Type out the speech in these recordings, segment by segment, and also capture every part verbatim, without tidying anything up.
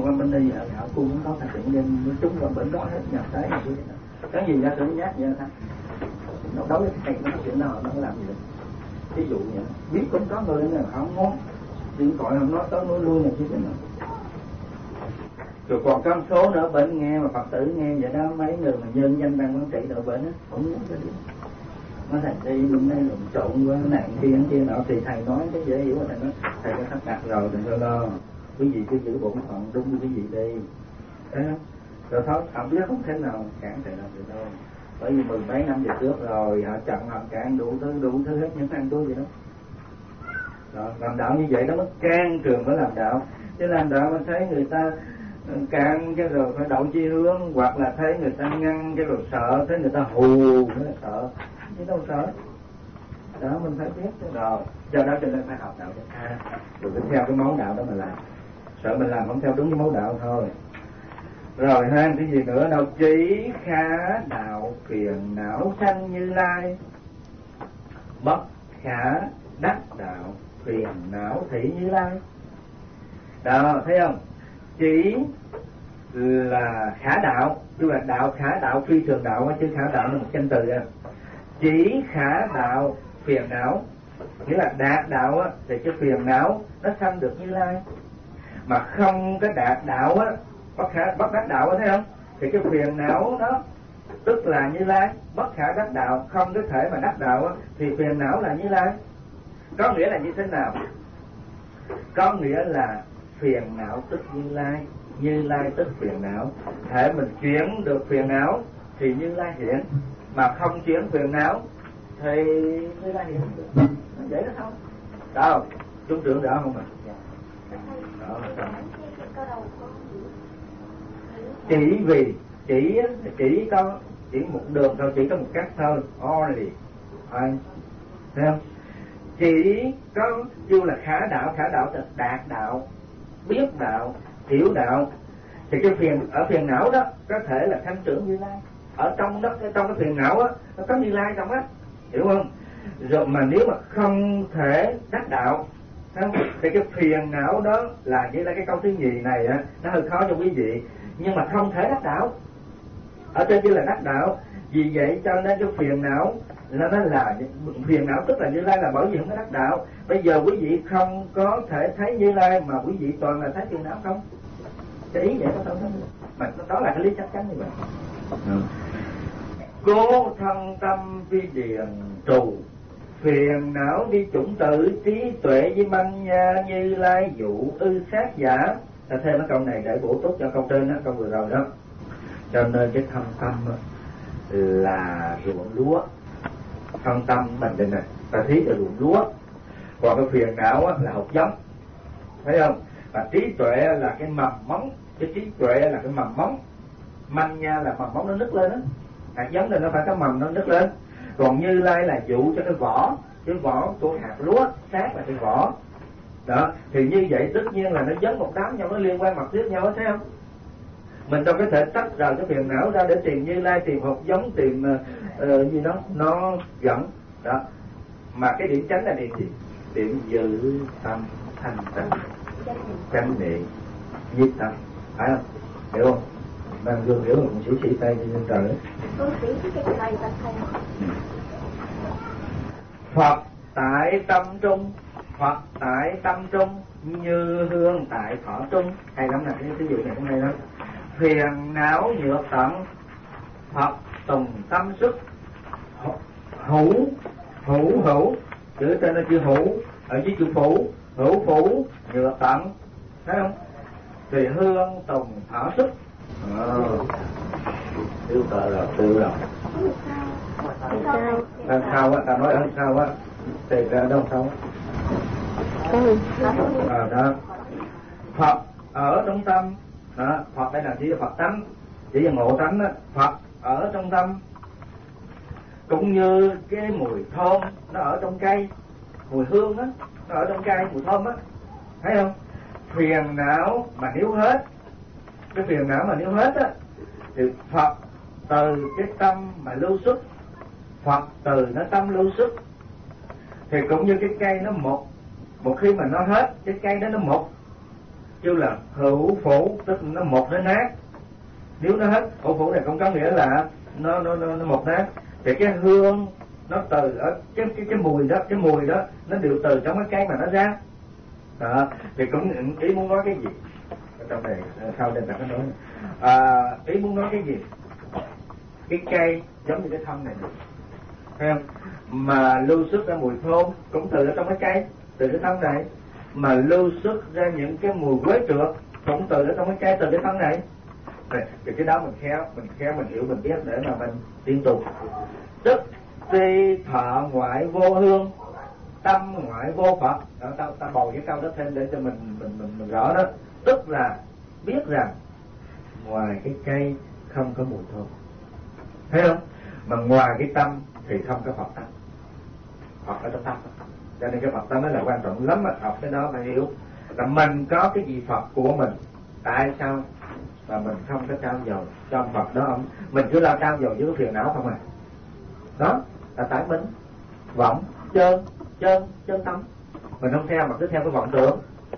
qua bên đây ở Hảo Cung nó có thành tựu đêm nó trúng vào bên đó hết nhập tới này kia. Cái gì ra tự nhát vậy thôi. Nó đối với cái nó chuyện nào nó làm gì được. Ví dụ vậy, biết cũng có người nào không muốn điện thoại không nói tới nói lui này chứ cái nào. Rồi còn có số nữa bệnh nghe mà Phật tử nghe vậy đó, mấy người mà nhân danh đang quản trị đội bệnh á, không muốn cái gì. Nó thầy đi bên đây lộn trộn quá nạn kia kia nọ thì thầy nói cái dễ hiểu, thầy nói thầy đã sắp đặt rồi đừng lo lo, quý vị cứ giữ bổn phận đúng với quý vị đi, thấy không? Rồi thôi học biết không thể nào cản thầy làm được đâu, bởi vì mười mấy năm về trước rồi họ chặn họ cản đủ thứ đủ thứ hết những ăn tôi gì đó. Rồi, làm đạo như vậy đó mới can trường mới làm đạo, chứ làm đạo mình thấy người ta can cái rồi phải đậu chi hướng, hoặc là thấy người ta ngăn cái rồi sợ, thấy người ta hù mới là sợ, chứ đâu sợ. Đó mình phải biết rồi, do đó cho nên phải học đạo cho tha, rồi phải theo cái máu đạo đó mà làm, sợ mình làm không theo đúng cái máu đạo thôi. Rồi ha, cái gì nữa đâu, chỉ khả đạo phiền não sanh Như Lai, bất khả đắc đạo phiền não thị Như Lai. Đó, thấy không? Chỉ là khả đạo, tức là đạo khả đạo phi thường đạo, chứ khả đạo là một danh từ à. Chỉ khả đạo phiền não, nghĩa là đạt đạo á, thì cái phiền não nó sanh được Như Lai. Mà không có đạt đạo á, bất khả bất đắc đạo á, thấy không? Thì cái phiền não đó tức là Như Lai, bất khả đắc đạo, không có thể mà đắc đạo á, thì phiền não là Như Lai. Có nghĩa là như thế nào? Có nghĩa là phiền não tức Như Lai, Như Lai tức phiền não. Thể mình chuyển được phiền não thì Như Lai hiện, mà không chuyển phiền não thì Như Lai hiện không được. Nó dễ đó không? Đâu, chúng trưởng rõ không ạ? Đó, chỉ vì chỉ chỉ có chỉ một đường thôi, chỉ có một cách thôi, only, thấy không? Chỉ có kêu là khả đạo, khả đạo là đạt đạo, biết đạo, hiểu đạo, thì cái phiền ở phiền não đó có thể là sanh trưởng Như Lai. Ở trong đó, trong cái phiền não á, nó có Như Lai trong á, hiểu không? Rồi mà nếu mà không thể đắc đạo, không? Thì cái phiền não đó là như là cái câu thứ nhì này á, nó hơi khó cho quý vị, nhưng mà không thể đắc đạo. Ở trên kia là đắc đạo, vì vậy cho nên cái phiền não là nó là phiền não tức là Như Lai, là bởi vì không có đắc đạo. Bây giờ quý vị không có thể thấy Như Lai mà quý vị toàn là thấy phiền não không? Cái ý vậy có không? Mà đó là cái lý chắc chắn như vậy. Ừ. Cố thân tâm vi điền trù, phiền não vi chủng tử, trí tuệ vi manh nha Như Lai dụ ư sát giả. Ta thêm cái câu này để bổ túc cho câu trên đó, câu vừa rồi đó. Cho nên cái thân tâm là ruộng lúa, thân tâm mình đây này, ta thí là ruộng lúa, còn cái phiền não là hột giống, thấy không? Và trí tuệ là cái mầm móng, cái trí tuệ là cái mầm móng, manh nha là mầm móng nó nứt lên đó, hạt giống này nó phải có mầm nó nứt lên. Còn Như Lai là dụ cho cái vỏ, cái vỏ của hạt lúa, sát là cái vỏ đó. Thì như vậy tất nhiên là nó giống một đám nhau, nó liên quan mật thiết nhau, thấy không? Mình đâu có thể tách rời cái phiền não ra để tìm Như Lai, tìm hột giống, tìm uh, gì đó nó dẫn đó. Mà cái điểm chánh là điểm gì? Điểm giữ tâm thanh tịnh, chánh niệm, nhiếp tâm, phải không? Hiểu không? Bạn gương hiểu một sĩ sĩ tay đi lên trời. Phật tại tâm trung, Phật tại tâm trung, như hương tại thọ trung. Hay lắm nè, cái ví dụ này cũng hay lắm. Phiền não nhược tận, Phật tùng tâm sức. Hữu, hữu hữu, chữ tên là chữ hữu, ở dưới chữ phủ, hữu phủ nhược tận, thấy không? Thì hương tùng thọ sức. Tiêu cờ rồi, tiêu rồi. Đằng sau á, ta nói ở sau á, thì ra đâu sau á. À, đó. Phật ở trong tâm, đó. Phật đây là chỉ là Phật tánh, chỉ là ngộ tánh á. Phật ở trong tâm, cũng như cái mùi thơm nó ở trong cây, mùi hương á, nó ở trong cây, mùi thơm á, thấy không? Phiền não mà nếu hết, cái phiền não mà nếu hết á, thì Phật từ cái tâm mà lưu xuất, Phật từ nó tâm lưu xuất, thì cũng như cái cây nó mục, một khi mà nó hết, cái cây đó nó mục, kêu là hữu phủ, tức nó một nó nát. Nếu nó hết hữu phủ này cũng có nghĩa là nó nó nó, nó một nát. Thì cái hương nó từ ở cái cái cái mùi đó, cái mùi đó nó đều từ trong cái cây mà nó ra. Đó, thì cũng ý muốn nói cái gì ở trong này sau đây ta có nói à, ý muốn nói cái gì, cái cây giống như cái thân này, thấy không, mà lưu xuất ra mùi thơm cũng từ ở trong cái cây, từ cái thân này, mà lưu xuất ra những cái mùi quế trượt cũng từ ở trong cái cây, từ cái thân này. Thì cái đó mình khéo, mình khéo mình hiểu, mình biết để mà mình liên tục. Tức ti thọ ngoại vô hương, tâm ngoại vô Phật. Đó, ta, ta bầu cái câu đó thêm để cho mình mình mình, mình rõ đó. Tức là biết rằng ngoài cái cây không có mùi thơm, thấy không? Mà ngoài cái tâm thì không có Phật tâm. Phật ở trong tâm. Cho nên cái Phật tâm đó là quan trọng lắm, mà học cái đó phải hiểu là mình có cái gì Phật của mình. Tại sao mà mình không có trao dầu cho Phật đó không? Mình cứ lao trao dầu với cái phiền não không à. Đó là tại mình vọng chơn chơn chơn tâm, mình không theo mà cứ theo cái vọng tưởng.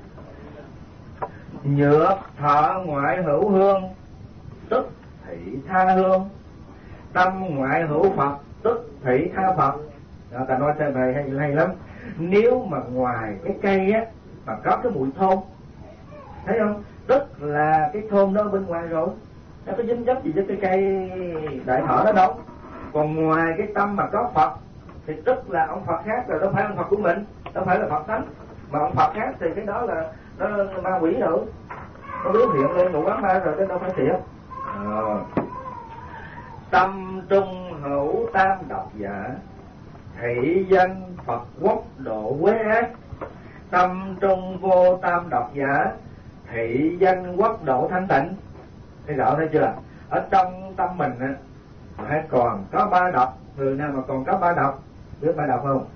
Nhược thọ ngoại hữu hương, tức thị tha hương, tâm ngoại hữu Phật, tức thị tha Phật. Đó, ta nói thế này hay, hay lắm. Nếu mà ngoài cái cây á mà có cái mùi thơm, thấy không, tức là cái thơm đó bên ngoài rồi, nó có dính dấp gì với cái cây đại thọ đó đâu. Còn ngoài cái tâm mà có Phật thì tức là ông Phật khác rồi, đâu phải ông Phật của mình, đâu phải là Phật tánh, mà ông Phật khác thì cái đó là nó ma quỷ rồi, nó biểu hiện lên ngũ quán ma rồi, cái đâu phải thiệt. À. Tâm trung hữu tam độc giả, thị danh Phật quốc độ quế ác. Tâm trung vô tam độc giả, thị danh quốc độ thanh tịnh. Thấy rõ thấy chưa? Ở trong tâm mình á hay còn có ba độc. Người nào mà còn có ba độc, biết ba độc không?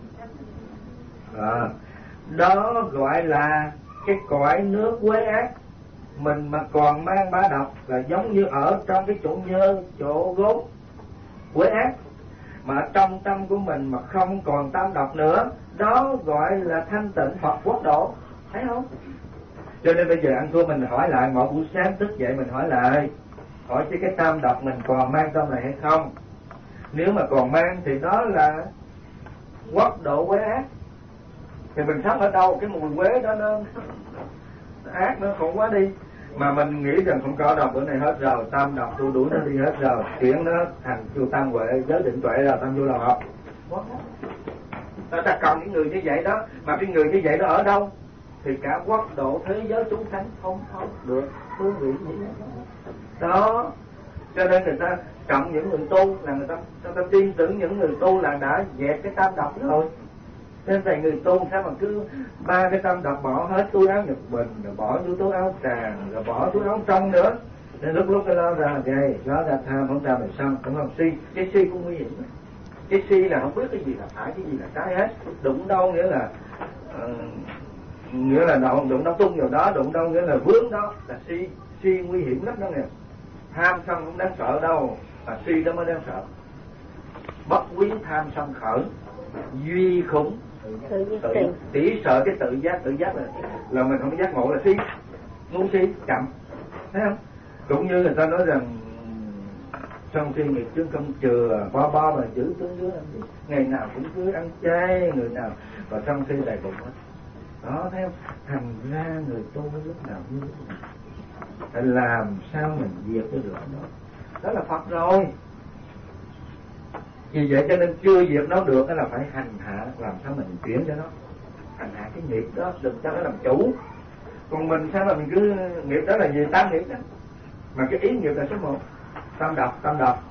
À, đó gọi là cái cõi nước quế ác. Mình mà còn mang ba độc là giống như ở trong cái chỗ nhơ, chỗ gốt quế ác. Mà trong tâm của mình mà không còn tam độc nữa, đó gọi là thanh tịnh Phật quốc độ. Thấy không? Cho nên bây giờ ăn thua mình hỏi lại, mỗi buổi sáng thức dậy mình hỏi lại, hỏi chứ cái tam độc mình còn mang trong này hay không? Nếu mà còn mang thì đó là quốc độ quế ác. Thì mình sống ở đâu cái mùi quế đó nó, nó ác, nó khổ quá đi. Mà mình nghĩ rằng không có độc bữa này hết rồi, tam độc tôi đuổi nó đi hết rồi, chuyển nó thành chùa tam huệ, giới định tuệ là tam vô lầu học. Ta, ta cần những người như vậy đó, mà cái người như vậy đó ở đâu? Thì cả quốc độ thế giới chúng sanh không thấu được thú vị gì đó. Cho nên người ta trọng những người tu là người ta, người ta tin tưởng những người tu là đã dẹp cái tam độc rồi. Nên vậy người tu sao mà cứ ba cái tam độc bỏ hết túi áo Nhật Bình, rồi bỏ vô túi áo tràng, rồi bỏ túi áo trong nữa. Nên lúc lúc cái lo ra gầy, lo ra tham, không ra mình xong, đúng không? Si, cái si cũng nguy hiểm. Cái si là không biết cái gì là phải, cái gì là trái hết. Đụng đâu nghĩa là uh, nghĩa là đụng, đụng đâu tung vào đó, đụng đâu nghĩa là vướng đó, là si. Si nguy hiểm lắm đó nghe. Tham sân không đáng sợ đâu, mà si đó mới đáng sợ. Bất quý tham sân khởi, duy khủng tự, chỉ sợ cái tự giác. Tự giác là là mình không giác ngộ là si, ngu si, chậm, thấy không? Cũng như người ta nói rằng sân si nghiệp chướng công chừa, bo bo mà giữ tướng dưới làm gì, ngày nào cũng cứ ăn chay, người nào và sân si đầy bụng hết. Đó, thấy không? Thành ra người tu lúc nào như lúc nào phải làm sao mình diệt cái được đó. Đó là Phật rồi. Vì vậy cho nên chưa diệt nó được, đó là phải hành hạ, làm sao mình chuyển cho nó, hành hạ cái nghiệp đó, đừng cho nó làm chủ. Còn mình sao mà mình cứ nghiệp đó là gì? Tam nghiệp đó. Mà cái ý nghiệp là số một, tam độc, tam độc.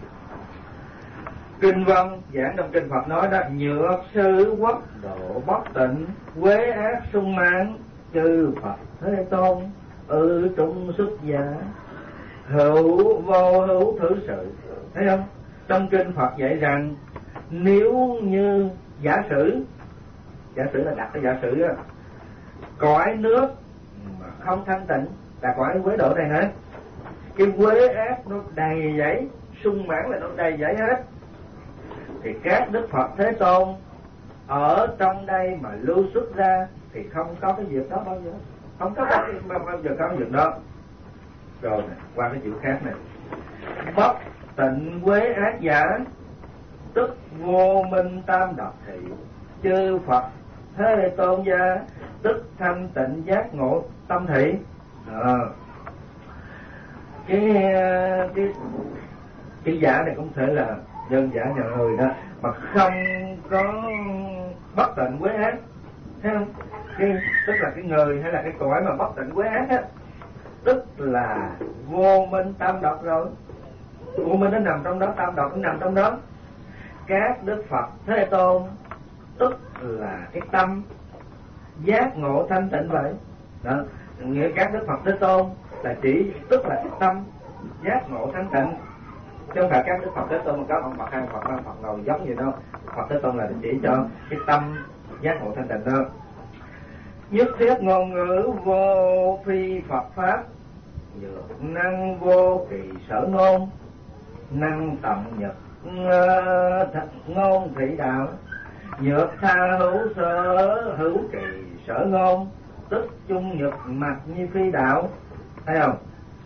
Kinh văn giảng trong kinh Phật nói đó, nhược sư quốc độ bất tịnh, quế ác sung mãn, chư Phật Thế Tôn ư trung xuất gia, hữu vô hữu thử sự. Thấy không? Trong kinh Phật dạy rằng nếu như giả sử, giả sử là đặt cái giả sử đó, cõi nước mà không thanh tịnh là cõi quế độ này nữa, cái quế ác nó đầy dẫy, sung mãn là nó đầy dẫy hết, thì các Đức Phật Thế Tôn ở trong đây mà lưu xuất ra thì không có cái việc đó bao giờ. không có bao, bao giờ có việc đó. Rồi này, qua cái chữ khác này, bất tịnh quế ác giả, tức vô minh tam độc thị, chư Phật Thế Tôn gia, tức thanh tịnh giác ngộ tâm thị. À, cái cái cái giả này cũng thể là đơn giả nhà người đó, mà không có bất tịnh quế ác, thấy không? Cái, tức là cái người hay là cái cõi mà bất tịnh quế ác á, tức là vô minh tam độc rồi. Vô minh nó nằm trong đó, tam độc nó nằm trong đó. Các Đức Phật Thế Tôn tức là cái tâm giác ngộ thanh tịnh vậy đó. Nghĩa các Đức Phật Thế Tôn là chỉ tức là cái tâm giác ngộ thanh tịnh, chứ không phải các Đức Phật Thế Tôn mà có ông Phật hai Phật ba Phật ngồi giống gì đâu. Phật Thế Tôn là chỉ cho cái tâm giác ngộ thanh tịnh đó. Nhất thiết ngôn ngữ vô phi Phật pháp, nhược năng vô kỳ sở ngôn, năng tận nhật ngôn thị đạo, nhược tha hữu sở hữu kỳ sở ngôn, tức chung nhật mặt như phi đạo. Thấy không?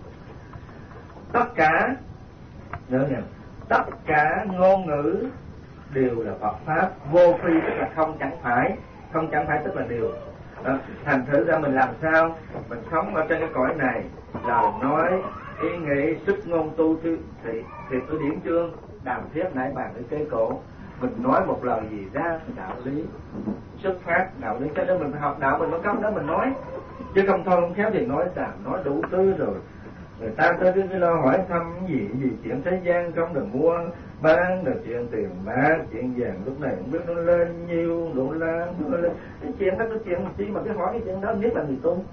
Tất cả nhớ nè, tất cả ngôn ngữ đều là Phật pháp. Vô phi tức là không chẳng phải, không chẳng phải tức là điều đó. Thành thử ra mình làm sao mình sống ở trên cái cõi này, lời nói ý nghĩ sức ngôn tu thì thì, thì tôi điển chương đàm thuyết nãy bàn cái kế cổ, mình nói một lời gì ra đạo lý xuất phát đạo lý, cho nên mình phải học đạo mình mới có đó mình nói, chứ không thôi không khéo thì nói đàm nói đủ thứ rồi người ta tới cái, cái lo hỏi thăm gì gì chuyện thế gian trong đời mua bán, rồi chuyện tiền bạc chuyện vàng lúc này không biết nó lên nhiêu đô la nó lên cái chuyện đó cái chuyện chi mà cái hỏi cái chuyện đó biết là người tu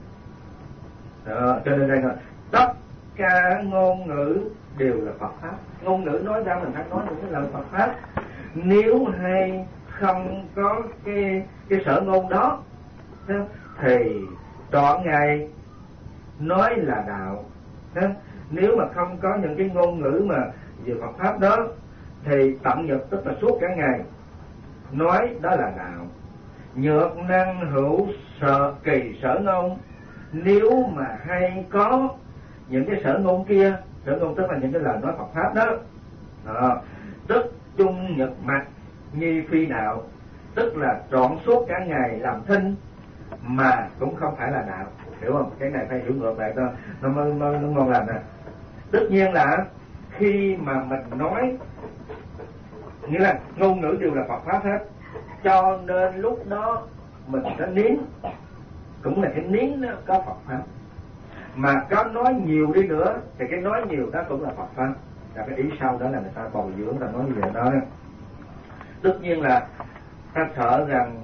đó. Cho nên đây là tất cả ngôn ngữ đều là Phật pháp. Ngôn ngữ nói ra mình phải nói những cái lời Phật pháp. Nếu hay không có cái cái sở ngôn đó thì trọn ngày nói là đạo. Nếu mà không có những cái ngôn ngữ mà về Phật pháp đó thì tận nhật tức là suốt cả ngày nói đó là đạo. Nhược năng hữu sở kỳ sở ngôn, nếu mà hay có những cái sở ngôn kia, sở ngôn tức là những cái lời nói Phật pháp đó, đó tức chung nhật mặt như phi đạo, tức là trọn suốt cả ngày làm thinh mà cũng không phải là đạo. Hiểu không? Cái này phải hiểu ngược lại đó, nó mới nó, nó ngon lành nè. Tất nhiên là khi mà mình nói, nghĩa là ngôn ngữ đều là Phật pháp hết, cho nên lúc đó mình sẽ nín, cũng là cái nín đó có Phật pháp. Mà có nói nhiều đi nữa thì cái nói nhiều đó cũng là Phật pháp. Là cái ý sau đó là người ta bồi dưỡng, ta nói như vậy đó. Tất nhiên là ta sợ rằng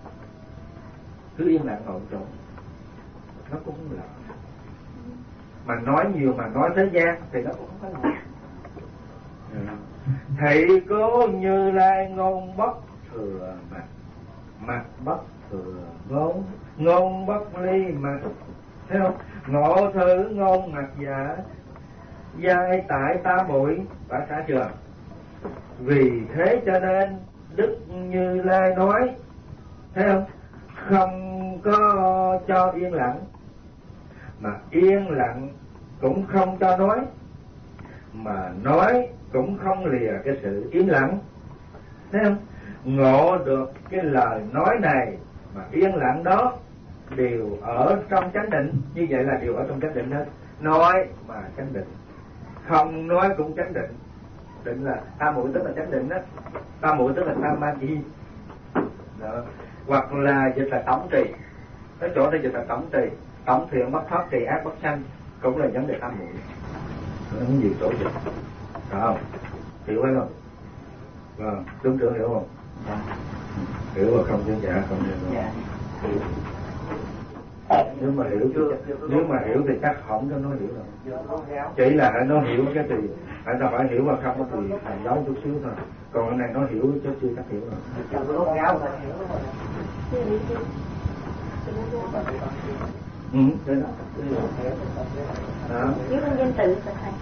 cứ yên lặng ngồi chỗ nó cũng là, mà nói nhiều mà nói thế gian thì nó cũng không phải là. Thị cố Như Lai ngôn bất thừa mặt, mặt bất thừa ngôn, ngôn bất ly mặt. Thấy không? Ngộ thử ngôn mặt giả, giai tại ta muội. Phải trả chưa? Vì thế cho nên Đức Như Lai nói, thấy không? Không có cho yên lặng, mà yên lặng cũng không cho nói, mà nói cũng không lìa cái sự yên lặng. Thấy không? Ngộ được cái lời nói này mà yên lặng đó đều ở trong chánh định, như vậy là đều ở trong chánh định hết. Nói mà chánh định, không nói cũng chánh định. Định là tam muội tức là chánh định đó, tam muội tức là tam ma chi đó. Hoặc là dịch là tổng trì, cái chỗ đây dịch là tổng trì, tổng thiện bất thoát, trì ác bất sanh, cũng là vấn đề tam muội. Nó không nhiều chỗ dịch, phải không? Hiểu hay không? Vâng, đúng trưởng hiểu không? Dạ. Hiểu mà không chứ dạ không hiểu. Dạ. Nếu mà hiểu chứ, nếu mà hiểu thì chắc không cho nó hiểu đâu. Chỉ là nó hiểu cái gì, phải là phải hiểu mà không thì thầy giáo chút xíu thôi. Còn cái này nó hiểu chứ chưa chắc hiểu rồi. Ừ, thế đó. Đó. Nếu con danh tự là thầy.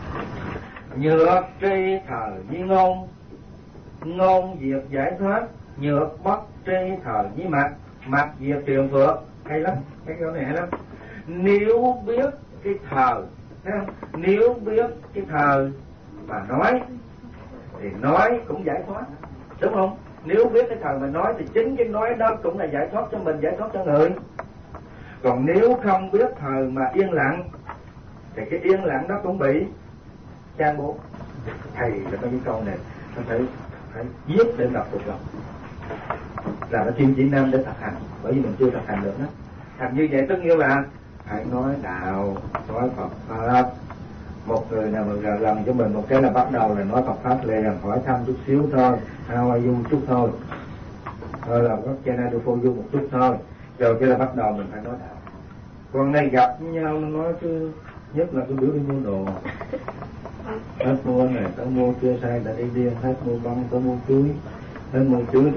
Nhược tri thời di ngôn, ngôn diệt giải thoát, nhược bất tri thời với mặt, mặt diệt triều phược. Hay lắm, cái câu này hay lắm. Nếu biết cái thời, thấy không? Nếu biết cái thời mà nói thì nói cũng giải thoát, đúng không? Nếu biết cái thời mà nói thì chính cái nói đó cũng là giải thoát cho mình, giải thoát cho người. Còn nếu không biết thời mà yên lặng thì cái yên lặng đó cũng bị trang bố. Thầy là có những câu này nó phải phải viết để đọc được lòng, là nó chuyên chỉ nam để thực hành, bởi vì mình chưa thực hành được đó. Thành như vậy tất nhiên là hãy nói đạo, nói Phật pháp. Một người nào mà gần lần cho mình một cái là bắt đầu là nói Phật pháp liền, hỏi thăm chút xíu thôi, how are you chút thôi, thôi là có can I do for you một chút thôi, rồi cái là bắt đầu mình phải nói đạo. Còn này gặp nhau nó nói chứ, nhất là cái biểu đi mua đồ, hết mua này, tao mua chưa sai, đã đi điên, hết mua bông, tao mua chuối, hết mua chuối.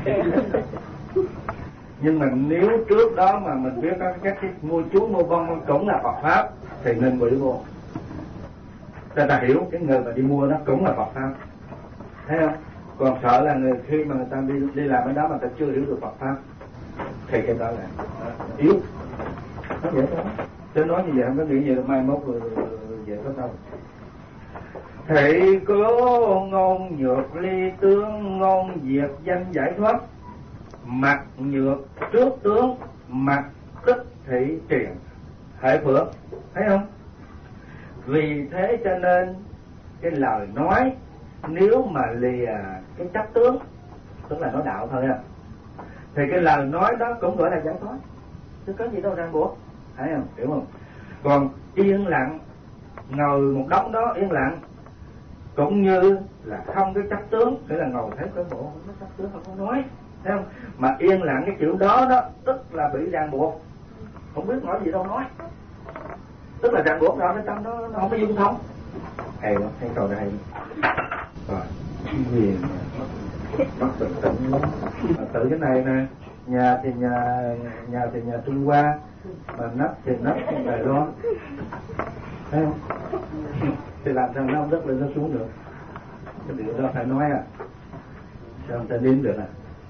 Nhưng mà nếu trước đó mà mình biết các cái, cái mua chuối, mua bông cũng là Phật pháp thì nên bị mua. Ta ta hiểu cái người mà đi mua nó cũng là Phật pháp, thấy không? Còn sợ là người khi mà người ta đi đi làm cái đó mà ta chưa hiểu được Phật pháp thì cái đó là yếu. Nó vậy đó. Chứ nói như vậy không có nghĩ gì là mai mốt rồi về có đâu. Thị cố ngôn nhược ly tướng, ngôn diệt danh giải thoát. Mặt nhược trước tướng, mặt tức thị truyền hệ phượng, thấy không? Vì thế cho nên cái lời nói nếu mà lìa cái chấp tướng, tức là nói đạo thôi à, thì cái lời nói đó cũng gọi là giải thoát, chứ có gì đâu ràng buộc, thấy không? Hiểu không? Còn yên lặng, ngồi một đống đó yên lặng cũng như là không cái chấp tướng, nghĩa là ngồi thấy cái bộ không có chấp tướng, không có nói, thấy không? Mà yên lặng cái kiểu đó đó tức là bị ràng buộc, không biết nói gì đâu nói, tức là ràng buộc đó cái tâm đó nó không có dung thông. Hay lắm, hay câu này hay. Rồi, quyền bắt bình tĩnh lắm. Tự cái này nè, nhà thì nhà nhà thì nhà Trung Hoa, mà nắp thì nắp Đài Loan, thấy không? Thì làm sao nó không đất lên nó xuống được. Cái điều đó phải nói à, sao người ta đến được à?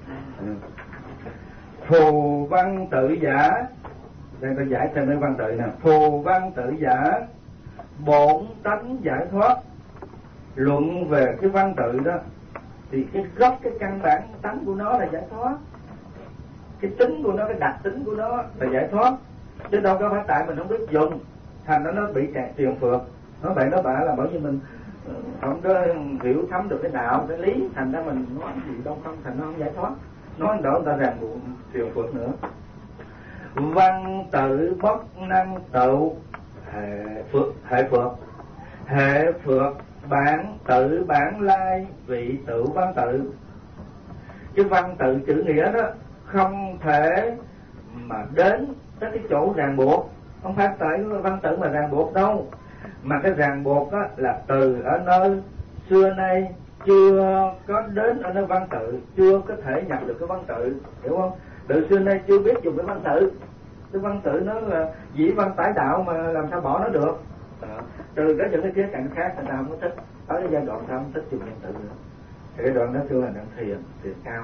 Phù văn tự giả, đây ta giải thêm cái văn tự nè. Phù văn tự giả, bổn tánh giải thoát. Luận về cái văn tự đó thì cái gốc, cái căn bản tánh của nó là giải thoát, cái tính của nó, cái đặc tính của nó là giải thoát, chứ đâu có phải tại mình không biết dùng thành nó nó bị kẹt triền phược. Nói vậy nó bả là bởi vì mình không có hiểu thấm được cái đạo, cái lý, thành ra mình nói gì đâu không, thành nó không giải thoát, nói đỡ người ta ràng buộc triền phược nữa. Văn tự bất năng tự hệ phược, hệ phược hệ phược bản tự bản lai vị tự văn tự. Chứ văn tự chữ nghĩa đó không thể mà đến tới cái chỗ ràng buộc, không phải tại văn tự mà ràng buộc đâu, mà cái ràng buộc đó là từ ở nơi xưa nay chưa có đến ở nơi văn tự, chưa có thể nhập được cái văn tự, hiểu không? Từ xưa nay chưa biết dùng cái văn tự, cái văn tự nó là dĩ văn tái đạo mà làm sao bỏ nó được. Từ cái những cái khía cạnh khác người ta không có thích, ở cái giai đoạn ta không thích dùng văn tự nữa. Thì cái đoạn đó kêu là đoạn thiền, thiền cao.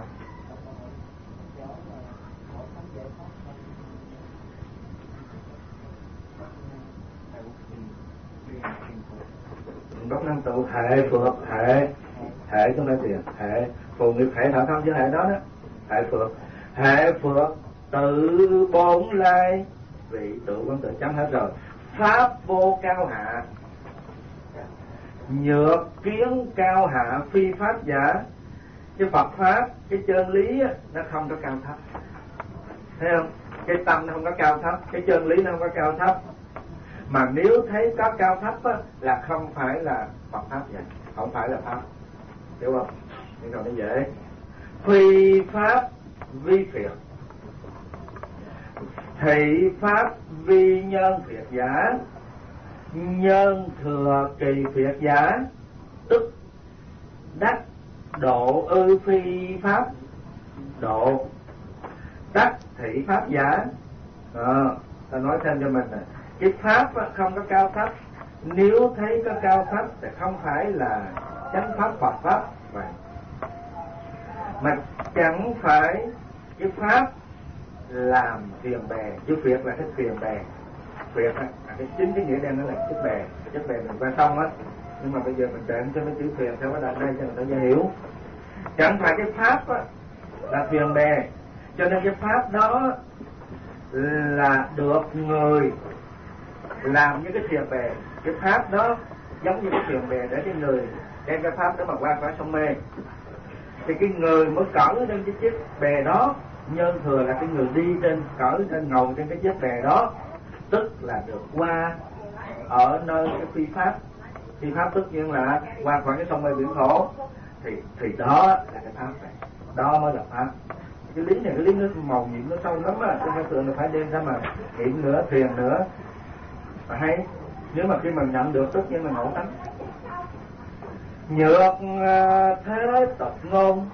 Bất năng tự hệ phược, hệ hệ trong đây tiền hệ phù nghiệp hệ thở không chứ hệ đó đó, hệ phược hệ phược tự bổn lai vị tự văn tự chấm hết rồi. Pháp vô cao hạ, nhược kiến cao hạ phi pháp giả. Cái Phật pháp, cái chân lý nó không có cao thấp, thấy không? Cái tâm nó không có cao thấp, cái chân lý nó không có cao thấp. Mà nếu thấy có cao thấp á, là không phải là Phật pháp vậy, không phải là pháp, hiểu không? Nhưng còn nó dễ. Phi pháp vi phiệt, thị pháp vi nhân phiệt giả, nhân thừa kỳ phiệt giả, tức đắc độ ư phi pháp độ, đắc thị pháp giả. À, ta nói thêm cho mình này, cái pháp không có cao thấp, nếu thấy có cao thấp thì không phải là chánh pháp Phật pháp vậy. Mà chẳng phải cái pháp làm thuyền bè, chứ việc là cái thuyền bè. Việc á, à, cái chính cái nghĩa đen nó là chiếc bè, chiếc bè mình qua sông á. Nhưng mà bây giờ mình chạm cho mấy chữ thuyền theo cái đoạn đây cho người ta dễ hiểu. Chẳng phải cái pháp á là thuyền bè, cho nên cái pháp đó là được người làm như cái thuyền bè. Cái pháp đó giống như cái thuyền bè để cái người đem cái pháp đó mà qua khỏi sông mê. Thì cái người mới cởi trên cái chiếc bè đó, nhân thừa là cái người đi trên cởi trên ngồi trên cái chiếc bè đó, tức là được qua ở nơi cái phi pháp. Phi pháp tất nhiên là qua khỏi cái sông mê biển khổ, thì thì đó là cái pháp này, đó mới là pháp. Cái lý này cái lý nó màu nhiệm nó sâu lắm á, cái tưởng là phải đem ra mà nghiệm nữa, thiền nữa mà hay. Nếu mà khi mình nhận được tất nhiên là ngộ tánh. Nhược thế tộc ngôn,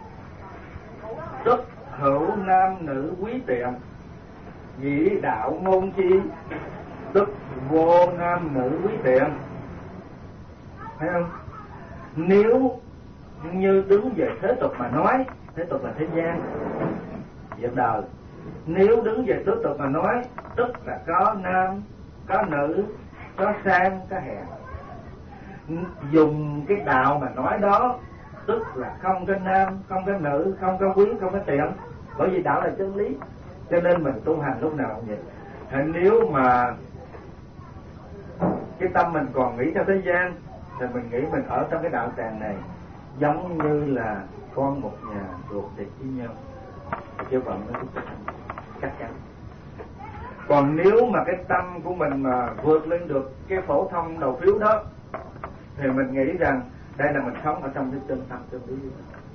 tức hữu nam nữ quý tiện, dĩ đạo ngôn chi, tức vô nam nữ quý tiện. Thấy không? Nếu như đứng về thế tục mà nói, thế tục là thế gian, việc đời. Nếu đứng về thế tục mà nói, tức là có nam, có nữ, có sang, có hèn. Dùng cái đạo mà nói đó, tức là không có nam, không có nữ, không có quý, không có tiện. Bởi vì đạo là chân lý, cho nên mình tu hành lúc nào cũng vậy. Thì nếu mà cái tâm mình còn nghĩ theo thế gian, thì mình nghĩ mình ở trong cái đạo tràng này giống như là con một nhà ruột thịt với nhau, chứ phận nó cũng chắc chắn. Còn nếu mà cái tâm của mình mà vượt lên được cái phổ thông đầu phiếu đó, thì mình nghĩ rằng đây là mình sống ở trong cái chân tâm chân lý.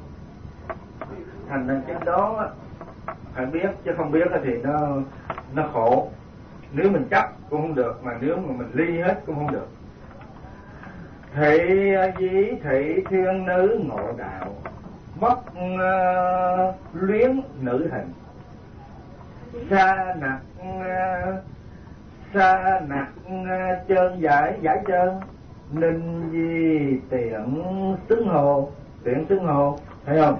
Thành nên cái đó phải biết, chứ không biết thì nó nó khổ. Nếu mình chấp cũng không được, mà nếu mà mình ly hết cũng không được. Thị dĩ thị thiên nữ ngộ đạo, mất uh, luyến nữ hình, sa nặc uh, sa nặc uh, trơn giải giải trơn, ninh di tiện xứng hồ, tiện xứng hồ. Thấy không?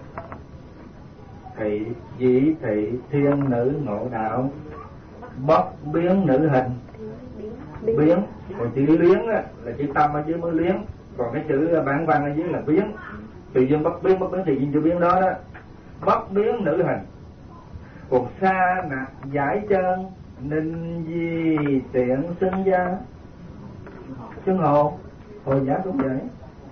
Thị dĩ thị thiên nữ ngộ đạo, bất biến nữ hình. Biến, còn chữ liếng á, là chữ tâm ở dưới mới liếng, còn cái chữ bản văn ở dưới là biến. Tự nhiên bất biến, bất biến thì chữ biến đó đó. Bất biến nữ hình, còn sa nặc giải trơn, ninh di tiện xưng gia, xưng hồ. Hồi giả cũng vậy.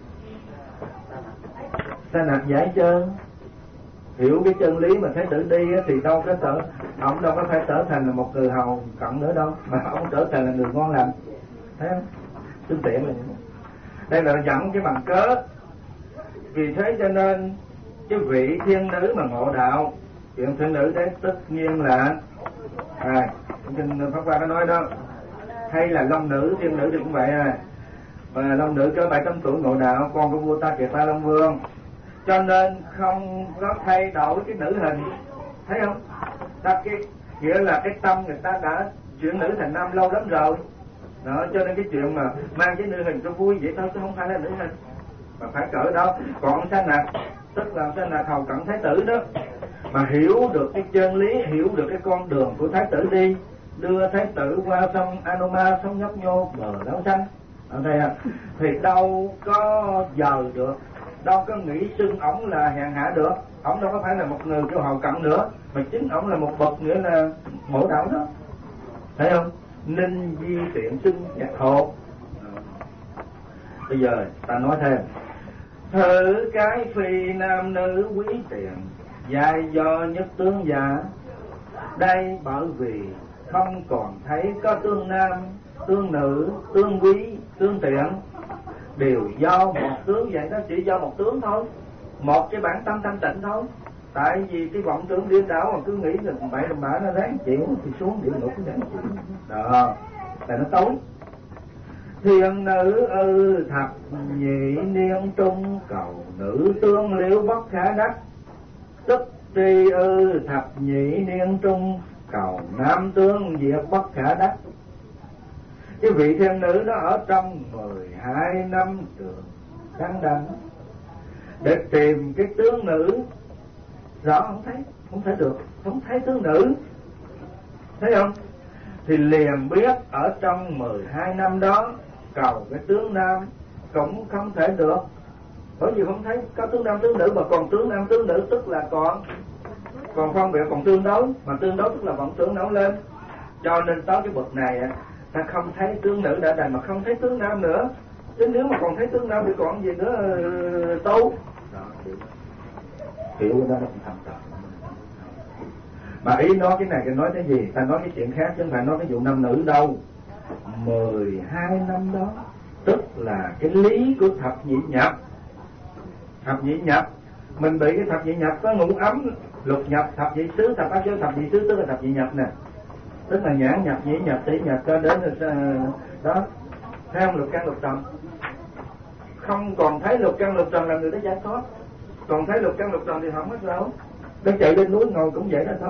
Sa nặc giải trơn, hiểu cái chân lý mà Thái tử đi á, thì đâu có trở, ông đâu có phải trở thành là một người hầu cận nữa đâu, mà ông trở thành là người ngon lành. Thấy không? Tương tiện là như đây là dẫn cái bằng cớ. Vì thế cho nên cái vị thiên nữ mà ngộ đạo, chuyện thiên nữ đấy tất nhiên là à, trên Pháp Hoa có nói đó, hay là long nữ, thiên nữ thì cũng vậy à. Và long nữ có bảy tám tuổi ngộ đạo, con của vua Ta Kiệt Ta Long Vương, cho nên không có thay đổi cái nữ hình. Thấy không? Ta cái nghĩa là cái tâm người ta đã chuyển nữ thành nam lâu lắm rồi đó, cho nên cái chuyện mà mang cái nữ hình cho vui vậy thôi, chứ không phải là nữ hình mà phải cỡ đó. Còn sa nặc tức là sa nặc hầu cận thái tử đó, mà hiểu được cái chân lý, hiểu được cái con đường của thái tử đi, đưa thái tử qua sông Anoma, sông nhấp nhô bờ đảo xanh ở đây à, thì đâu có giờ được, đâu có nghĩ xưng ổng là hèn hạ được. Ổng đâu có phải là một người kêu hầu cận nữa, mà chính ổng là một bậc nghĩa là mổ đạo đó. Thấy không? Ninh di tiện xưng nhạc hộ. Bây giờ ta nói thêm, thử cái phi nam nữ quý tiện, dài do nhất tướng giả. Đây bởi vì không còn thấy có tương nam, tương nữ, tương quý, tương tiện, đều do một tướng vậy đó, chỉ do một tướng thôi, một cái bản tâm thanh tịnh thôi. Tại vì cái vọng tưởng điên đảo mà cứ nghĩ là bậy đồng bả nó ráng chịu thì xuống địa ngục ráng chịu đó là nó tối. Thiên nữ ư thập nhị niên trung, cầu nữ tương liễu bất khả đắc. Tức tri ư thập nhị niên trung, cầu nam tướng diệt bất khả đắc. Cái vị thiên nữ nó ở trong mười hai năm trường đắng đắng để tìm cái tướng nữ rõ không thấy, không thấy được, không thấy tướng nữ, thấy không? Thì liền biết ở trong mười hai năm đó cầu cái tướng nam cũng không thể được, bởi vì không thấy có tướng nam tướng nữ, mà còn tướng nam tướng nữ tức là còn còn phân biệt, còn tương đối, mà tương đối tức là vẫn tướng nấu lên. Cho nên tới cái bậc này ta không thấy tướng nữ đã đành mà không thấy tướng nam nữa, chứ nếu mà còn thấy tướng nam thì còn gì nữa tu. Đó, hiểu cái đó nó cũng thành tựu. Mà ý nói cái này, cái nói cái gì, ta nói cái chuyện khác chứ không phải nói cái vụ nam nữ đâu. Mười hai năm đó tức là cái lý của thập nhị nhập. Thập nhị nhập mình bị cái thập nhị nhập có ngũ ấm, lục nhập, thập nhị xứ, thập ác giới, thập nhị xứ tức là thập nhị nhập nè, tức là nhãn nhập, nhĩ nhập, tỷ nhập cho đến đó, thấy không? Lục căn lục trần. Không còn thấy lục căn lục trần là người đó giải thoát, còn thấy lục căn lục trần thì không hết đâu. Nó chạy lên núi ngồi cũng vậy đó thôi.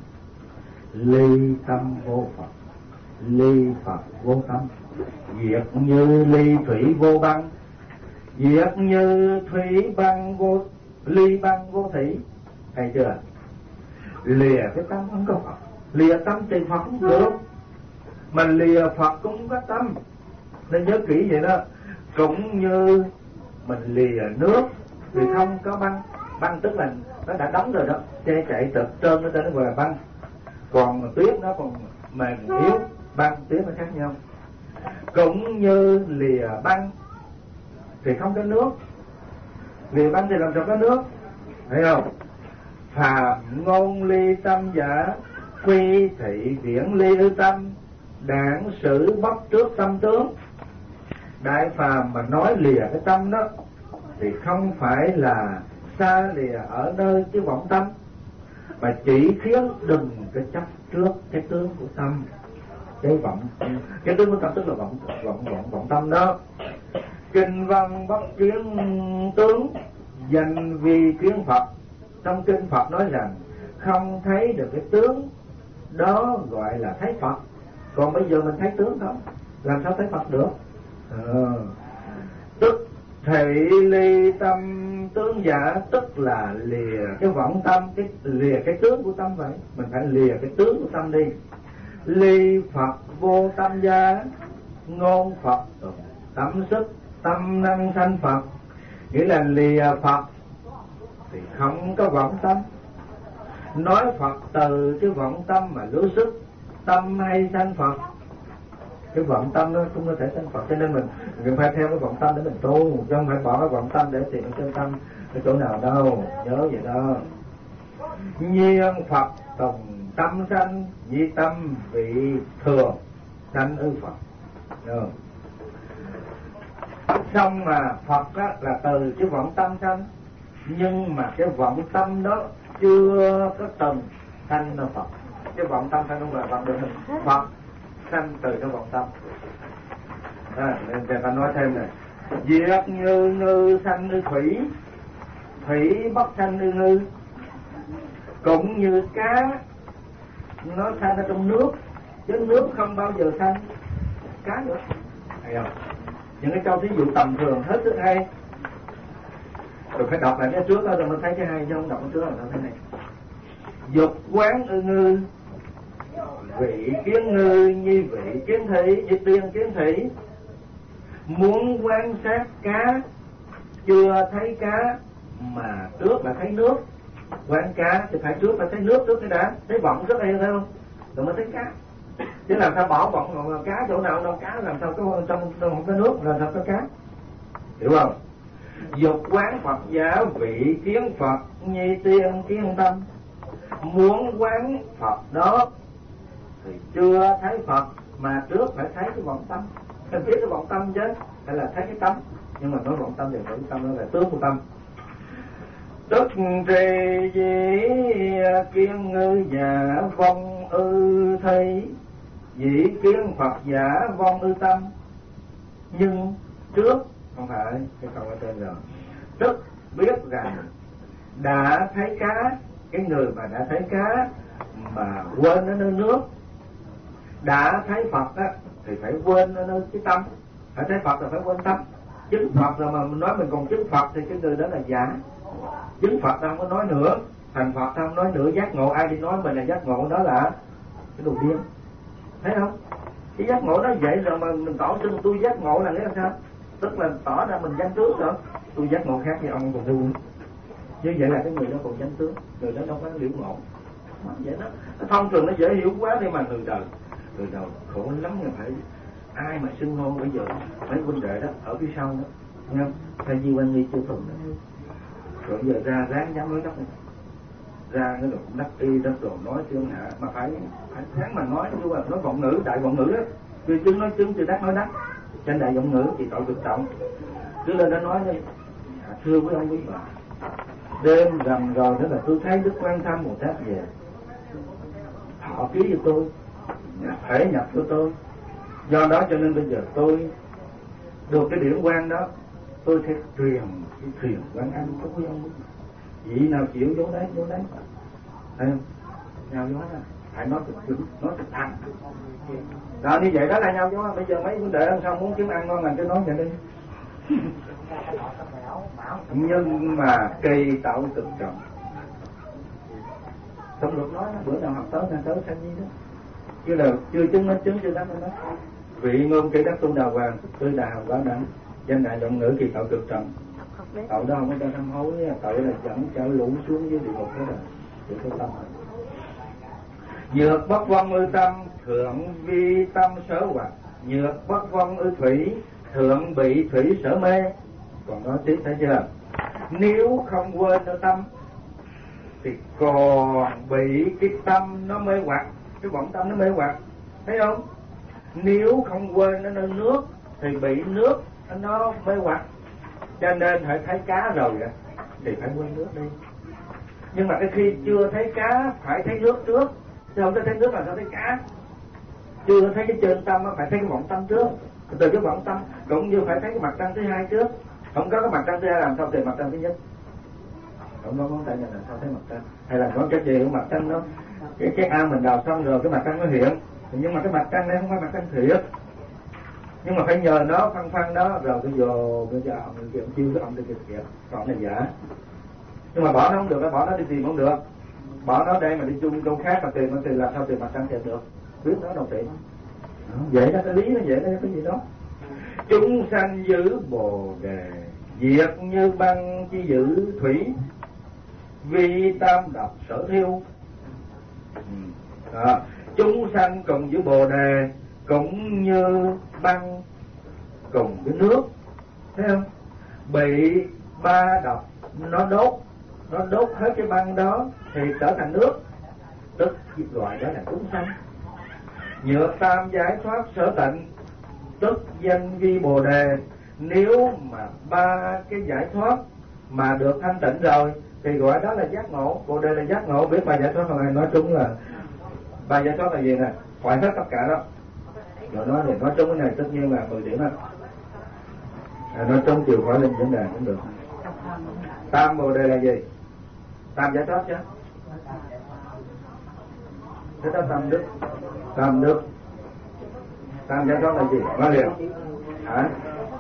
Ly tâm vô Phật, ly Phật vô tâm, diệt như ly thủy vô băng, diệt như thủy băng vô ly băng vô thủy. Thấy chưa? Lìa cái tâm không có Phật, lìa tâm thì Phật cũng được, mà lìa Phật cũng không có tâm. Nên nhớ kỹ vậy đó. Cũng như mình lìa nước thì không có băng, băng tức là nó đã đóng rồi đó, che chạy từ trơn nó tới nó gọi là băng. Còn tuyết nó còn mềm yếu, băng tuyết nó khác nhau. Cũng như lìa băng thì không có nước, lìa băng thì làm sao có nước, thấy không? Phàm ngôn ly tâm giả, quy thị viễn ly ư tâm, đảng sử bất trước tâm tướng. Đại phàm mà nói lìa cái tâm đó thì không phải là xa lìa ở nơi cái vọng tâm, mà chỉ khiến đừng cái chấp trước cái tướng của tâm. Cái vọng, cái tướng của tâm tức là vọng vọng vọng vọng tâm đó. Kinh văn bất kiến tướng, danh vi kiến Phật. Trong kinh Phật nói rằng không thấy được cái tướng đó gọi là thấy Phật. Còn bây giờ mình thấy tướng không, làm sao thấy Phật được? À, tức thị ly tâm tướng giả, tức là lìa cái vọng tâm, cái lìa cái tướng của tâm vậy. Mình phải lìa cái tướng của tâm đi. Ly Phật vô tâm gia, ngôn Phật tâm sức, tâm năng sanh Phật. Nghĩa là lìa Phật thì không có vọng tâm, nói Phật từ cái vọng tâm mà lưu sức, tâm hay sanh Phật. Cái vọng tâm nó cũng có thể sanh Phật, cho nên mình mình phải theo cái vọng tâm để mình tu, chứ không phải bỏ cái vọng tâm để tìm cái tâm cái chỗ nào đâu, nhớ vậy đó. Nhiên Phật tùng tâm sanh, di tâm vị thường sanh ư Phật. Được. Xong mà Phật á, là từ cái vọng tâm sanh, nhưng mà cái vọng tâm đó chưa có từng sanh là Phật. Cái vọng tâm sanh không là Phật được, Phật sanh từ cái vọng tâm. À, nên người ta nói thêm này, diệt như ngư sanh như thủy, thủy bất sanh như ngư. Cũng như cá nó sanh ở trong nước, chứ nước không bao giờ sanh cá nữa. Thấy không? Những cái câu thí dụ tầm thường hết sức hay. Rồi phải đọc lại cái trước đó rồi mới thấy cái hay, chứ không đọc cái trước là nó thấy này. Dục quán ư ngư, vị kiến ngư như vị kiến thị, như tiên kiến thị. Muốn quan sát cá, chưa thấy cá mà trước là thấy nước. Quan cá thì phải trước là thấy nước trước cái đã, thấy vọng rất hay thấy không? Rồi mới thấy cá. Chứ làm sao bỏ vọng cá chỗ nào đâu, cá làm sao có trong trong cái nước, làm sao có cá, hiểu không? Dục quán Phật giả, vị kiến Phật nhi tiên kiến tâm. Muốn quán Phật đó thì chưa thấy Phật mà trước phải thấy cái vọng tâm. Phải biết cái vọng tâm chứ, hay là thấy cái tâm. Nhưng mà nói vọng tâm thì phải tâm, nó là tướng của tâm. Tức trì dĩ kiến ngư giả vong ư thấy, dĩ kiến Phật giả vong ư tâm. Nhưng trước, không phải cái câu ở trên rồi, tức biết rằng đã thấy cá, cái người mà đã thấy cá mà quên ở nơi nước. Đã thấy Phật á thì phải quên ở nơi cái tâm. Phải thấy Phật là phải quên tâm. Chứng Phật là mà mình nói mình còn chứng Phật thì cái người đó là giả. Chứng Phật ta không có nói nữa. thành Phật không nói nữa giác ngộ, ai đi nói mình là giác ngộ đó là cái đồ điên, thấy không? Cái giác ngộ nó vậy rồi mà mình tỏ xưng tôi giác ngộ là nghĩa là sao? Tức là tỏ ra mình danh tướng rồi. Tôi giác ngộ khác với ông còn ngu. Như vậy là cái người đó còn danh tướng, người đó đâu có liễu ngộ. Vậy đó, nó thông thường nó dễ hiểu quá đi mà người đời, người đời khổ lắm nha, phải ai mà xưng hô bây giờ mấy huynh đệ đó ở phía sau đó, nghe không? Thay Di Quan Nghi chưa từng đó. Rồi giờ ra ráng dám nói đắp này, ra cái đồ đắp y đắp đồ nói chương hạ mà phải phải ráng mà nói chứ mà nói vọng ngữ, đại vọng ngữ á, vì chứng nói chứng chưa đắc nói đắc, trên đại vọng ngữ thì tội cực trọng, cứ lên đó nói đi, à, thưa với ông quý bà, đêm rằm rồi đó là tôi thấy Đức Quan Tham Bồ Tát về, họ ký cho tôi, thể nhập của tôi, do đó cho nên bây giờ tôi được cái điển quan đó, tôi sẽ truyền cái truyền Quán Âm cho quý ông. Vị nào chịu vô đấy, vô đấy, thấy không? Nhau gió đó, phải nói thực chứng, nói thực thành. Đó như vậy đó là nhau gió. Bây giờ mấy vấn đề làm sao muốn kiếm ăn ngon lành cứ nói vậy đi. Nhưng mà kỳ tạo cực trọng. Không được nói bữa nào học tới là tới sanh nhi đó. Chứ là chưa chứng nói chứng chưa đắc nói. Vị ngôn kỳ đắc tu đà hoàng, tôi đà hào quá đẳng, danh đại giọng ngữ kỳ tạo cực trọng. Tội đó không có cho thăm hối, tội là dẫn cho lũ xuống dưới địa ngục đó rồi. Chỉ có tâm. Nhược bất vong ư tâm, thượng vi tâm sở hoặc. Nhược bất vong ư thủy, thượng bị thủy sở mê. Còn nói tiếp thấy chưa? Nếu không quên ở tâm thì còn bị cái tâm nó mê hoặc, cái vọng tâm nó mê hoặc, thấy không? Nếu không quên nó nơi nước thì bị nước nó mê hoặc, cho nên phải thấy cá rồi thì phải quên nước đi. Nhưng mà cái khi chưa thấy cá phải thấy nước trước, chứ không thấy nước là sao thấy cá. Chưa thấy cái chân tâm phải thấy cái vọng tâm trước, từ cái vọng tâm cũng như phải thấy cái mặt trăng thứ hai trước. Không có cái mặt trăng thứ hai làm sao tìm mặt trăng thứ nhất? Không có ngón tay nhìn làm sao thấy mặt trăng? Hay là có cái gì của mặt trăng đó, cái cái ao mình đào xong rồi cái mặt trăng nó hiện, nhưng mà cái mặt trăng này không phải mặt trăng thiệt, nhưng mà phải nhờ nó phăng phăng đó rồi cái vô cái giờ ông kia chiêu cái ông đi kìa kìa, còn này giả. Nhưng mà bỏ nó không được, bỏ nó đi tìm không được, bỏ nó đây mà đi chung câu khác mà tìm, mà tìm làm sao tìm mặt trăng tìm được, biết nó đâu tìm. Vậy đó, cái lý nó vậy đó, cái gì đó. Chúng sanh giữ bồ đề, diệt như băng chi giữ thủy, vi tam độc sở thiêu. À, chúng sanh cùng giữ bồ đề cũng như băng cùng với nước, thấy không? Bị ba độc nó đốt, nó đốt hết cái băng đó thì trở thành nước, tức loại đó là chúng sanh. Nhược tam giải thoát sở tịnh, tức danh vi bồ đề. Nếu mà ba cái giải thoát mà được thanh tịnh rồi thì gọi đó là giác ngộ. Bồ đề là giác ngộ. Biết ba giải thoát không? Ai nói trúng là ba giải thoát là gì nè, khỏi hết tất cả đó. Rồi nói thì nói trúng cái này tất nhiên là mười điểm đó. À, nói trúng chiều khỏi lên diễn đàn cũng được. Tam bồ đề là gì? Tam giải thoát chứ. Thế đó tam đức. Tam đức. Tam giải thoát là gì? Nói liền. Hả?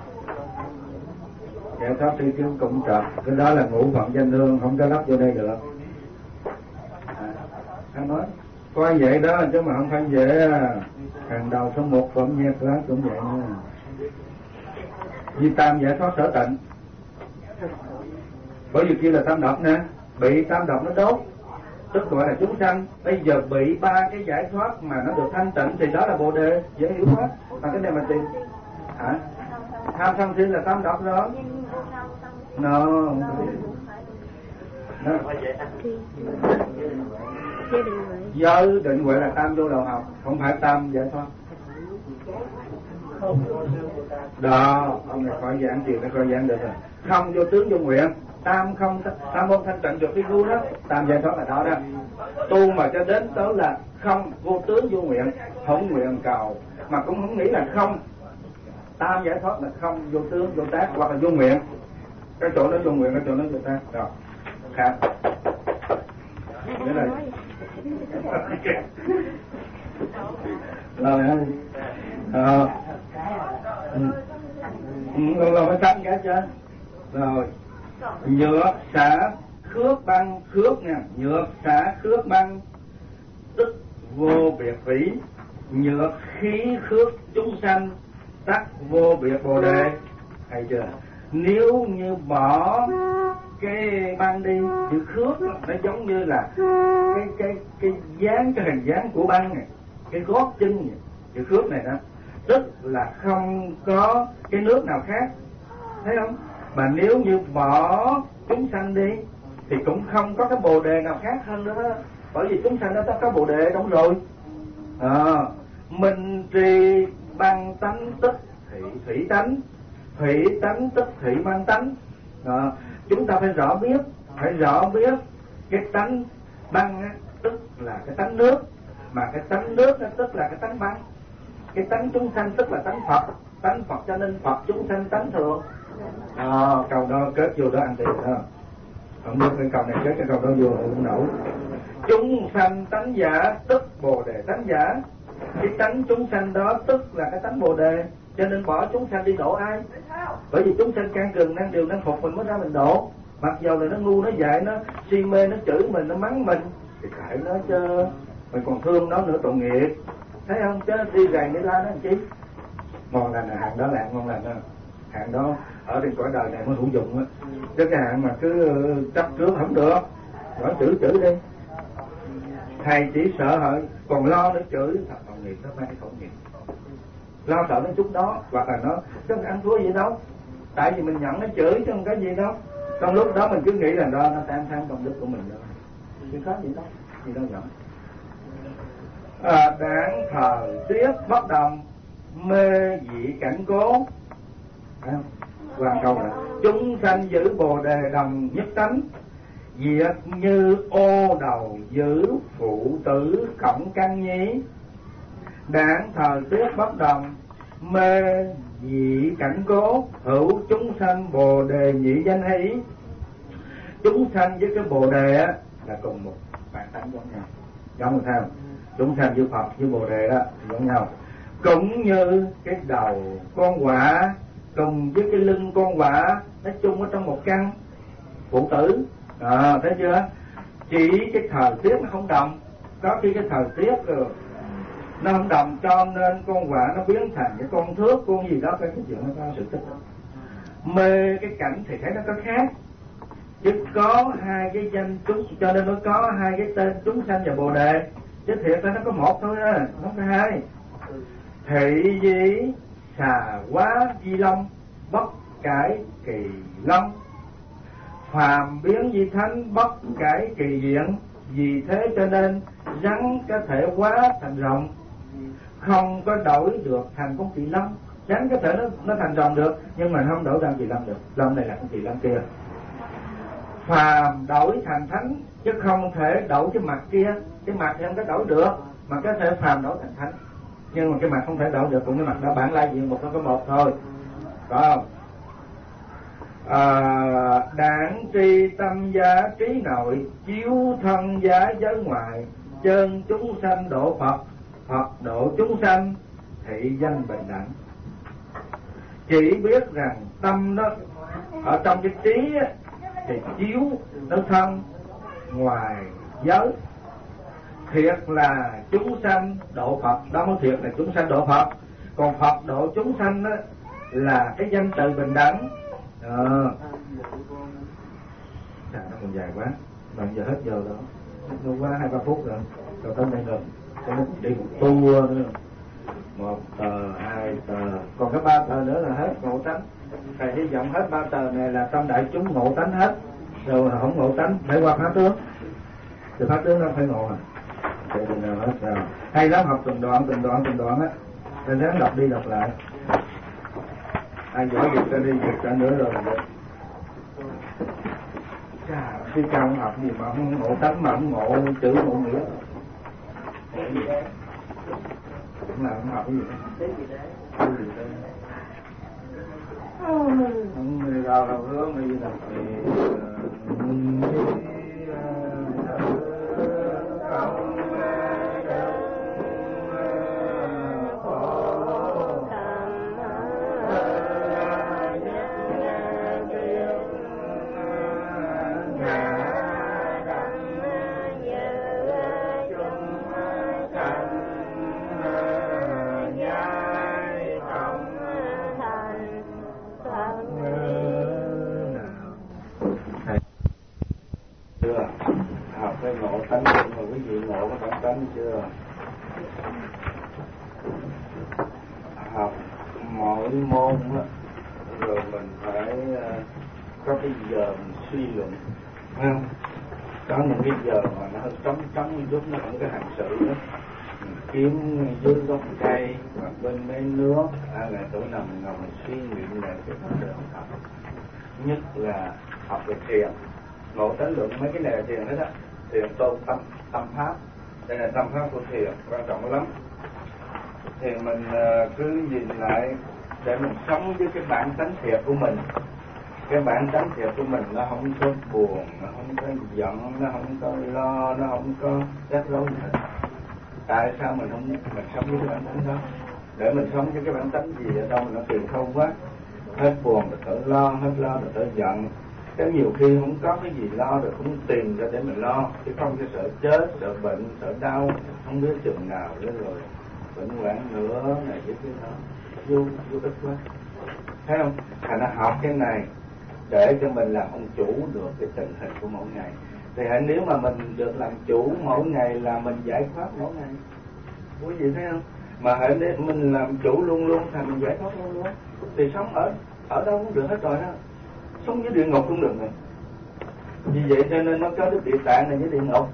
Giải thoát tri kiến cũng trật. Cái đó là ngũ phận danh hương, không có lắp vô đây được. À, anh nói coi vậy đó chứ mà không phải vậy. Hàng đầu số một phẩm nhạc lá cũng vậy nữa. Vì tam giải thoát sở tịnh. Bởi vì kia là tam độc nè, bị tam độc nó đốt, tức gọi là chúng sanh. Bây giờ bị ba cái giải thoát mà nó được thanh tịnh thì đó là bồ đề, dễ hiểu quá. Mà cái này mà tìm hả? Tham sân si là tam độc đó. No. Đó. Giới định huệ là tam vô đầu học, không phải tam giải thoát. Đó, ông này khỏi giảng chuyện nó khỏi giảng được rồi. Không vô tướng vô nguyện, tam không tam môn thanh tịnh được cái gu đó, tam giải thoát là đó đó. Tu mà cho đến tới là không vô tướng vô nguyện, không nguyện cầu mà cũng không nghĩ là không. Tam giải thoát là không vô tướng vô tác hoặc là vô nguyện. Cái chỗ nó vô nguyện, cái chỗ nó vô tác. Rồi, khác. Thế này. Rồi hả? Ờ. Ừ. Ừ, rồi phải tránh cái chứ. Rồi. Nhược xả khước băng, khước nha, nhược xả khước băng tức vô biệt vĩ, nhược khí khước chúng sanh tắc vô biệt bồ đề. Hay chưa? Nếu như bỏ cái băng đi, chữ khước nó giống như là cái cái cái dáng, cái hình dáng của băng này, cái gót chân này. Chữ khước này đó tức là không có cái nước nào khác, thấy không? Mà nếu như bỏ chúng sanh đi thì cũng không có cái bồ đề nào khác hơn nữa, bởi vì chúng sanh nó có bồ đề trong rồi. À, minh trì băng tánh tức thị thủy tánh, thủy tánh tức thị băng tánh. À, chúng ta phải rõ biết, phải rõ biết cái tánh băng á, tức là cái tánh nước, mà cái tánh nước á, tức là cái tánh băng. Cái tánh chúng sanh tức là tánh Phật, tánh Phật cho nên Phật chúng sanh tánh thường. À, câu đó kết vô đó ăn tiền đó. Không biết cái câu này kết cái câu đó vô cũng nổi. Chúng sanh tánh giả tức bồ đề tánh giả. Cái tánh chúng sanh đó tức là cái tánh bồ đề, cho nên bỏ chúng sanh đi độ ai? Bởi vì chúng sanh can cường năng điều năng phục mình mới ra mình độ. Mặc dầu là nó ngu, nó dại, nó si mê, nó chửi mình, nó mắng mình thì kệ nó chứ, mình còn thương nó nữa, tội nghiệp, thấy không? Chứ đi rầy đi la nó làm chi? Ngon lành là hạng đó là ngon lành đó, hạng đó ở trên cõi đời này mới hữu dụng á. Chứ cái hạng mà cứ chấp trước không được, nói chửi chửi đi, thầy chỉ sợ hỡi còn lo nó chửi thật tội nghiệp, nó mang cái tội nghiệp, lo sợ nó chút đó, hoặc là nó không ăn thua gì đâu, tại vì mình nhận nó chửi chứ không có gì đâu. Trong lúc đó mình cứ nghĩ là đó nó tam tham công đức của mình đâu, chứ có gì đâu, gì đâu nhận. À, đáng thờ tiếc bất đồng, mê dị cảnh cố. Thấy không? Qua câu này, chúng sanh giữ bồ đề đồng nhất tánh, diệt như ô đầu giữ phụ tử cộng căn nhí. Đáng thờ tiếc bất đồng, mê dị cảnh cố, hữu chúng sanh bồ đề nhị danh hỷ. Chúng sanh với cái bồ đề á là cùng một bản tánh giống nhau, giống sao? Chúng sanh với Phật với bồ đề đó giống nhau. Cũng như cái đầu con quạ cùng với cái lưng con quạ nói chung ở trong một căn phụ tử. À, thấy chưa? Chỉ cái thời tiết nó không đồng, có khi cái thời tiết rồi nó không đồng cho nên con quạ nó biến thành cái con thước, con gì đó, cái chuyện nó có sự tích. Mê cái cảnh thì thấy nó có khác, chứ có hai cái danh chúng, cho nên nó có hai cái tên chúng sanh và bồ đề, chứ thiệt ra nó có một thôi á, không có hai. Thị dĩ xà quá di long, bất cải kỳ long, phàm biến di thánh bất cải kỳ diện. Vì thế cho nên rắn có thể hóa thành rồng, không có đổi được thành con kỳ long. Rắn có thể nó, nó thành rồng được, nhưng mà không đổi thành kỳ long được. Long này là con kỳ long kia. Phàm đổi thành thánh, chứ không thể đổi cái mặt kia. Cái mặt thì không có đổi được, mà có thể phàm đổi thành thánh, nhưng mà cái mặt không thể đổi được. Còn cái mặt đó bản lai diện một nó có một thôi, phải không? À, đảng tri tâm giá trí nội, chiếu thân giá giới ngoại, chân chúng sanh độ Phật, Phật độ chúng sanh, thị danh bình đẳng. Chỉ biết rằng tâm nó ở trong cái trí á, thì chiếu nó thân ngoài giới. Thiệt là chúng sanh độ Phật, đó mới thiệt là chúng sanh độ Phật. Còn Phật độ chúng sanh á, là cái danh từ bình đẳng. Ờ à, nó còn dài quá, bây giờ hết giờ đó, nó quá hai ba phút rồi, rồi tới đây rồi, cho nó đi một tour nữa, một tờ, hai tờ, còn cái ba tờ nữa là hết ngộ tánh. Thầy hy vọng hết ba tờ này là trong đại chúng ngộ tánh hết, rồi không ngộ tánh phải qua pháp tướng, thì pháp tướng nó phải ngộ à. Thì nào hết rồi, hay lắm, học từng đoạn từng đoạn từng đoạn á, nên ráng đọc đi đọc lại. Ai giỏi việc ra đi, việc ra nữa rồi. Chà, khi cao học gì mà không ngộ tánh mà không ngộ chữ ngộ nghĩa. Cũng là không học cái gì. Cái gì đây? Không người nào nào hướng người gì nào thì môn đó, rồi mình phải uh, có cái giờ mình suy luận, thấy không? Có những cái giờ mà nó hơi trống trống lúc nó cũng có hành sự đó, mình kiếm dưới gốc cây hoặc bên mấy nước, hay là chỗ nào mình ngồi mình suy nghĩ lại cái vấn đề học. Nhất là học về thiền, ngộ tánh luận, mấy cái này là thiền hết á, thiền tôn tâm tâm pháp, đây là tâm pháp của thiền, quan trọng lắm. Thì mình uh, cứ nhìn lại để mình sống với cái bản tánh thiệt của mình. Cái bản tánh thiệt của mình nó không có buồn, nó không có giận, nó không có lo, nó không có rắc rối gì hết. Tại sao mình không mình sống với cái bản tánh đó? Để mình sống với cái bản tánh gì ở đâu nó phiền không quá, hết buồn rồi tự lo, hết lo rồi tự giận. Cái nhiều khi không có cái gì lo rồi cũng tìm ra để mình lo, chứ không cái sợ chết, sợ bệnh, sợ đau, không biết chừng nào nữa rồi bệnh hoạn nữa này cái kia đó, vô vô ích quá, thấy không? Thành ra học cái này để cho mình làm ông chủ được cái tình hình của mỗi ngày. Thì hãy nếu mà mình được làm chủ mỗi ngày là mình giải thoát mỗi ngày, quý vị thấy không? Mà hãy nếu mình làm chủ luôn luôn thành mình giải thoát luôn luôn, thì sống ở ở đâu cũng được hết rồi đó, sống với địa ngục cũng được này. Vì vậy cho nên nó có đức địa tạng này với địa ngục,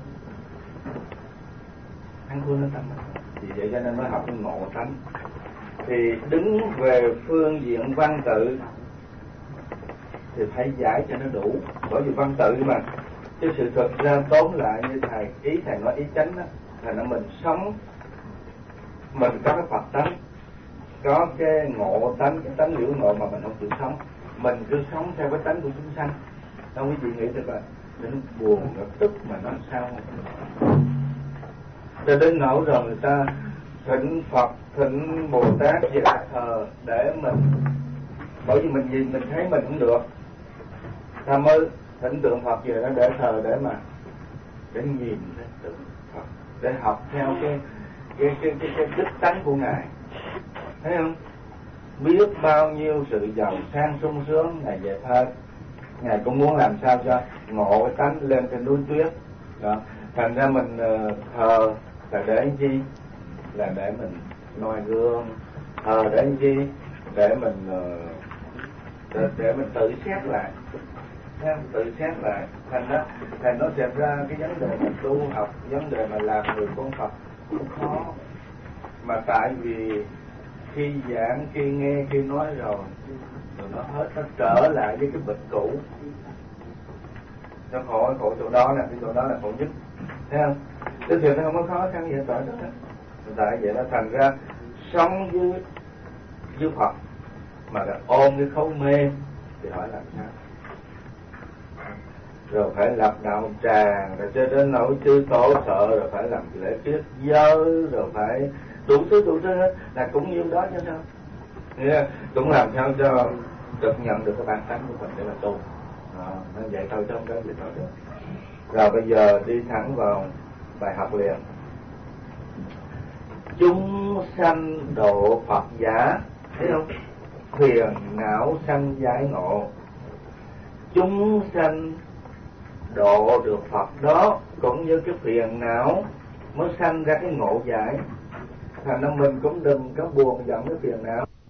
ăn thua nó tâm. Vì vậy cho nên mới học cái ngộ tánh. Thì đứng về phương diện văn tự thì phải giải cho nó đủ, bởi vì văn tự mà. Chứ sự thật ra tóm lại như thầy, ý thầy nói ý chánh đó, là nó mình sống, mình có cái Phật tánh, có cái ngộ tánh, cái tánh liễu ngộ mà mình không chịu sống. Mình cứ sống theo cái tánh của chúng sanh. Đâu quý vị nghĩ được là nó buồn, nó tức mà nó sao không? Cho đến nỗi rồi người ta thỉnh Phật, thỉnh Bồ Tát về thờ để mình, bởi vì mình nhìn mình thấy mình cũng được, ta mới thỉnh tượng Phật về đó để thờ, để mà để nhìn thấy tượng Phật, để học theo cái cái cái cái, cái đức tánh của Ngài, thấy không? Biết bao nhiêu sự giàu sang sung sướng Ngài về thơ, Ngài cũng muốn làm sao cho ngộ cái tánh lên trên núi tuyết đó. Thành ra mình uh, thờ là để làm chi? Là để mình noi gương. Thờ để làm chi? Để mình uh, để, để mình tự xét lại, tự xét lại. Thành ra thành nó xem ra cái vấn đề mà tu học, vấn đề mà làm người con Phật cũng khó, mà tại vì khi giảng, khi nghe, khi nói rồi rồi nó hết, nó trở lại với cái bệnh cũ. Nó khổ, khổ chỗ đó là cái chỗ đó là khổ nhất, thấy không? Cái chuyện nó không có khó khăn gì hết trọi đó. Tại vậy nó thành ra sống với với Phật mà là ôm cái khấu mê thì hỏi làm sao? Rồi phải lập đạo tràng, rồi cho đến nỗi chư tổ sợ, rồi phải làm lễ kiết giới, rồi phải đủ thứ đủ thứ hết, là cũng như đó chứ sao? Yeah. Cũng làm sao cho được nhận được cái bản tánh của mình để mà tu. À, nên vậy thôi chứ không có gì thôi được. Rồi bây giờ đi thẳng vào bài học liền. Chúng sanh độ Phật giả, thấy không? Phiền não sanh giải ngộ. Chúng sanh độ được Phật đó cũng như cái phiền não mới sanh ra cái ngộ giải. Thành ra mình cũng đừng có buồn giận cái phiền não.